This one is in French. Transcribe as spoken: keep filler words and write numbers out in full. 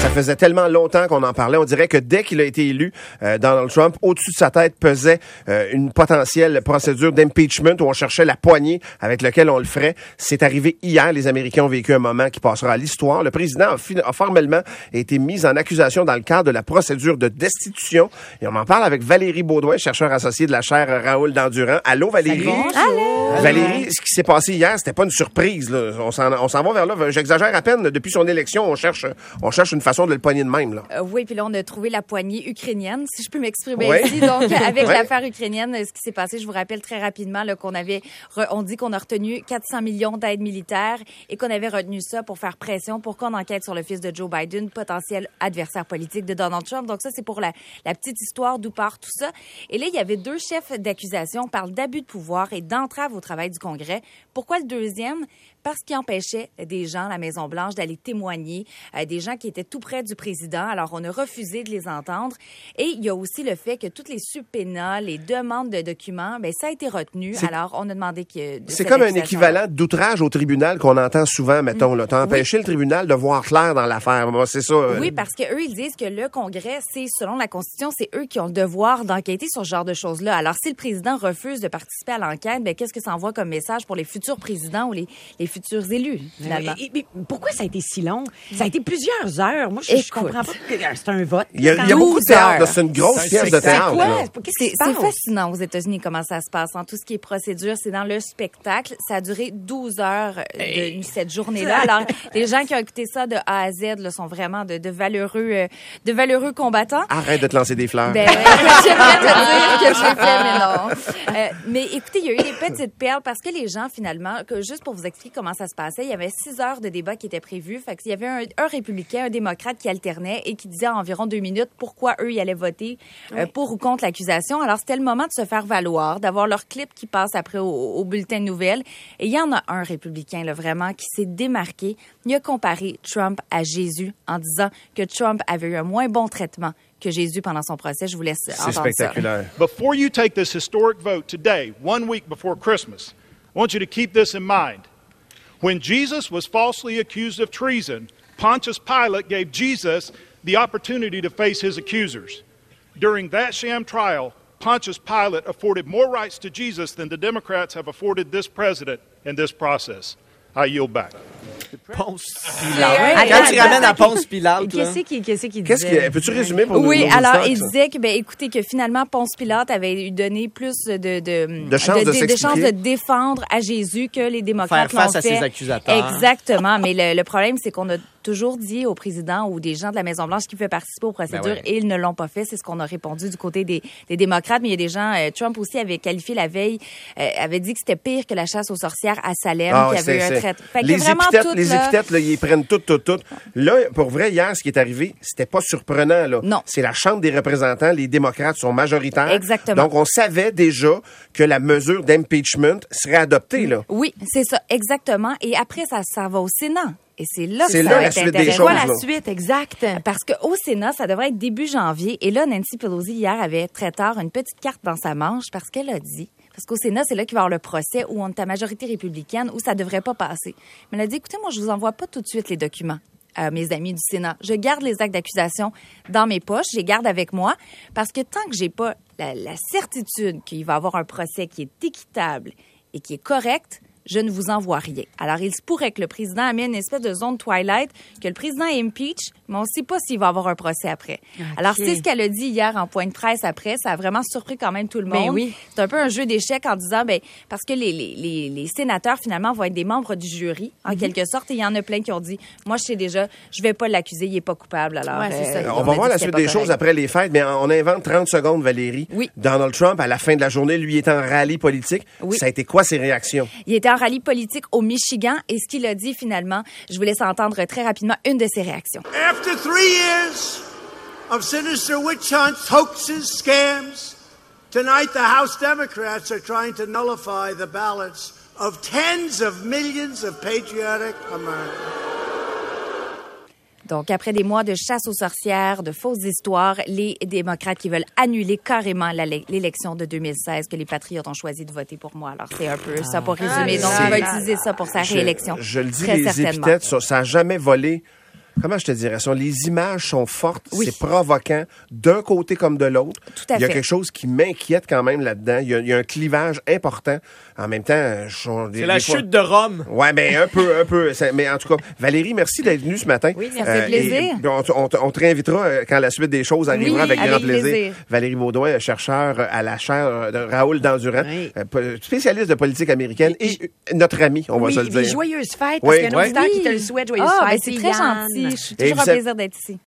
Ça faisait tellement longtemps qu'on en parlait. On dirait que dès qu'il a été élu, euh, Donald Trump, au-dessus de sa tête pesait euh, une potentielle procédure d'impeachment où on cherchait la poignée avec laquelle on le ferait. C'est arrivé hier. Les Américains ont vécu un moment qui passera à l'histoire. Le président a, fi- a formellement été mis en accusation dans le cadre de la procédure de destitution. Et on en parle avec Valérie Baudouin, chercheur associé de la chaire Raoul d'Endurant. Allô, Valérie? Allô? Valérie, ce qui s'est passé hier, c'était pas une surprise. Là. On s'en, on s'en va vers là. J'exagère à peine. Depuis son élection, on cherche, on cherche une façon de le pogner de même. Là. Euh, oui, puis là, on a trouvé la poignée ukrainienne, si je peux m'exprimer Oui. ici. Donc, avec Oui. l'affaire ukrainienne, ce qui s'est passé, je vous rappelle très rapidement là, qu'on avait, re- on dit qu'on a retenu quatre cents millions d'aides militaires et qu'on avait retenu ça pour faire pression pour qu'on enquête sur le fils de Joe Biden, potentiel adversaire politique de Donald Trump. Donc ça, c'est pour la, la petite histoire d'où part tout ça. Et là, il y avait deux chefs d'accusation. On parle d'abus de pouvoir et d'entrave au travail du Congrès. Pourquoi le deuxième? Parce qu'il empêchait des gens à la Maison-Blanche d'aller témoigner, euh, des gens qui étaient tout près du président. Alors, on a refusé de les entendre. Et il y a aussi le fait que toutes les subpoenas, les demandes de documents, ben ça a été retenu. C'est... Alors, on a demandé que... De c'est comme un équivalent d'outrage au tribunal qu'on entend souvent, mettons. Là. T'as empêché oui. le tribunal de voir clair dans l'affaire. Moi, c'est ça. Oui, parce qu'eux, ils disent que le Congrès, c'est, selon la Constitution, c'est eux qui ont le devoir d'enquêter sur ce genre de choses-là. Alors, si le président refuse de participer à l'enquête, ben qu'est-ce que ça envoie comme message pour les futurs présidents ou les, les futurs élus, finalement? Mais, mais pourquoi ça a été si long? Ça a été plusieurs heures. Moi, je, je comprends pas que c'est un vote. Il y a, il y a beaucoup de théâtre. Là. C'est une grosse c'est pièce de théâtre. C'est quoi? Là. C'est, c'est fascinant aux États-Unis comment ça se passe. En tout ce qui est procédure, c'est dans le spectacle. Ça a duré douze heures de hey. cette journée-là. Alors, les gens qui ont écouté ça de A à Z là, sont vraiment de, de valeureux euh, de valeureux combattants. Arrête de te lancer des fleurs. Ben, j'aimerais te dire que j'ai fait, mais non. Euh, mais écoutez, il y a eu des petites perles parce que les gens, finalement, que juste pour vous expliquer comment ça se passait, il y avait six heures de débat qui étaient prévues. Fait qu'il y avait un, un républicain, un démocrate qui alternait et qui disait en environ deux minutes pourquoi eux, ils allaient voter euh, oui. pour ou contre l'accusation. Alors, c'était le moment de se faire valoir, d'avoir leur clip qui passe après au, au bulletin de nouvelles. Et il y en a un républicain, là, vraiment, qui s'est démarqué. Il a comparé Trump à Jésus en disant que Trump avait eu un moins bon traitement que Jésus pendant son procès. Je vous laisse C'est entendre spectaculaire. ça. Before you take this historic vote today, one week before Christmas, I want you to keep this in mind. When Jesus was falsely accused of treason, Pontius Pilate gave Jesus the opportunity to face his accusers. During that sham trial, Pontius Pilate afforded more rights to Jesus than the Democrats have afforded this president in this process. I yield back. Ponce Pilate. Quand tu ramènes à Ponce Pilate, qu'est-ce qu'il qu'est-ce qu'il Qu'est-ce disait? qu'il... Peux-tu résumer pour nous? Oui, nos alors auditeurs, il ça? disait que, ben, écoutez, que finalement Ponce Pilate avait eu donné plus de de de chances de, de, de, chances s'expliquer. de défendre à Jésus que les démocrates Faire face l'ont à fait. ses accusateurs. Exactement, mais le, le problème c'est qu'on a toujours dit au président ou des gens de la Maison-Blanche qui pouvaient participer aux procédures Ben ouais. et ils ne l'ont pas fait. C'est ce qu'on a répondu du côté des, des démocrates. Mais il y a des gens, euh, Trump aussi avait qualifié la veille, euh, avait dit que c'était pire que la chasse aux sorcières à Salem, Ah, qu'il y avait eu un trait. Fait que les vraiment épithètes, tout, les là, épithètes, là, ils prennent toutes, toutes, toutes. Là, pour vrai, hier, ce qui est arrivé, c'était pas surprenant, là. Non. C'est la Chambre des représentants, les démocrates sont majoritaires. Exactement. Donc, on savait déjà que la mesure d'impeachment serait adoptée, là. Oui, c'est ça, exactement. Et après, ça, ça va au Sénat. Et c'est là C'est que là ça va la être suite des intéressant. choses, C'est quoi la là. suite, exact? Parce qu'au Sénat, ça devrait être début janvier. Et là, Nancy Pelosi, hier, avait très tard une petite carte dans sa manche parce qu'elle a dit, parce qu'au Sénat, c'est là qu'il va y avoir le procès où on est à majorité républicaine, où ça devrait pas passer. Mais elle a dit, écoutez, moi, je vous envoie pas tout de suite les documents à mes amis du Sénat. Je garde les actes d'accusation dans mes poches, je les garde avec moi, parce que tant que j'ai pas la, la certitude qu'il va y avoir un procès qui est équitable et qui est correct, je ne vous envoie rien. Alors, il se pourrait que le président amène une espèce de zone Twilight, que le président impeach, mais on ne sait pas s'il va avoir un procès après. Okay. Alors, c'est ce qu'elle a dit hier en point de presse après. Ça a vraiment surpris quand même tout le monde. Ben oui. C'est un peu un jeu d'échecs en disant, ben, parce que les, les, les, les sénateurs, finalement, vont être des membres du jury, en mm-hmm. quelque sorte, et il y en a plein qui ont dit, moi, je sais déjà, je vais pas l'accuser, il est pas coupable. Alors, ouais, c'est euh, ça. On, on va voir la suite des correct. choses après les fêtes, mais on invente trente secondes, Valérie. Oui. Donald Trump, à la fin de la journée, lui était en rallye politique. Oui. Ça a été quoi ses réactions? Il était en rallye politique au Michigan et ce qu'il a dit finalement, je vous laisse entendre très rapidement une de ses réactions. After three years of sinister witch hunts, hoaxes, scams, tonight the House Democrats are trying to nullify the ballots of tens of millions of patriotic Americans. Donc, après des mois de chasse aux sorcières, de fausses histoires, les démocrates qui veulent annuler carrément la, l'élection de deux mille seize que les patriotes ont choisi de voter pour moi. Alors, c'est un peu ça pour résumer. Donc, il va utiliser ça pour sa Je, réélection. je le dis, très les certainement. épithètes, ça n'a jamais volé comment je te dirais ça, les images sont fortes, Oui. c'est provoquant d'un côté comme de l'autre. Tout à Il y a fait. quelque chose qui m'inquiète quand même là-dedans. Il y a, il y a un clivage important. En même temps, je, des, C'est la des fois- chute de Rome. Ouais, ben un peu, un peu. Ça- mais en tout cas, Valérie, merci d'être venue ce matin. Oui, ça fait plaisir. et- et on, te- on te- on te réinvitera euh, quand la suite des choses arrivera Oui, avec grand avec plaisir. plaisir. Valérie Baudouin, chercheur à la chaire de Raoul Dandurand, Oui. euh, po- spécialiste de politique américaine et, Et- euh, notre ami, on va Oui, se le puis dire. joyeuses fêtes, parce Oui. qu'il y a un Ouais. auditeur qui te le souhaite, joyeuses Ah, ben fêtes. c'est c'est très Yann. gentil. Je suis Et toujours vous un êtes- plaisir d'être ici.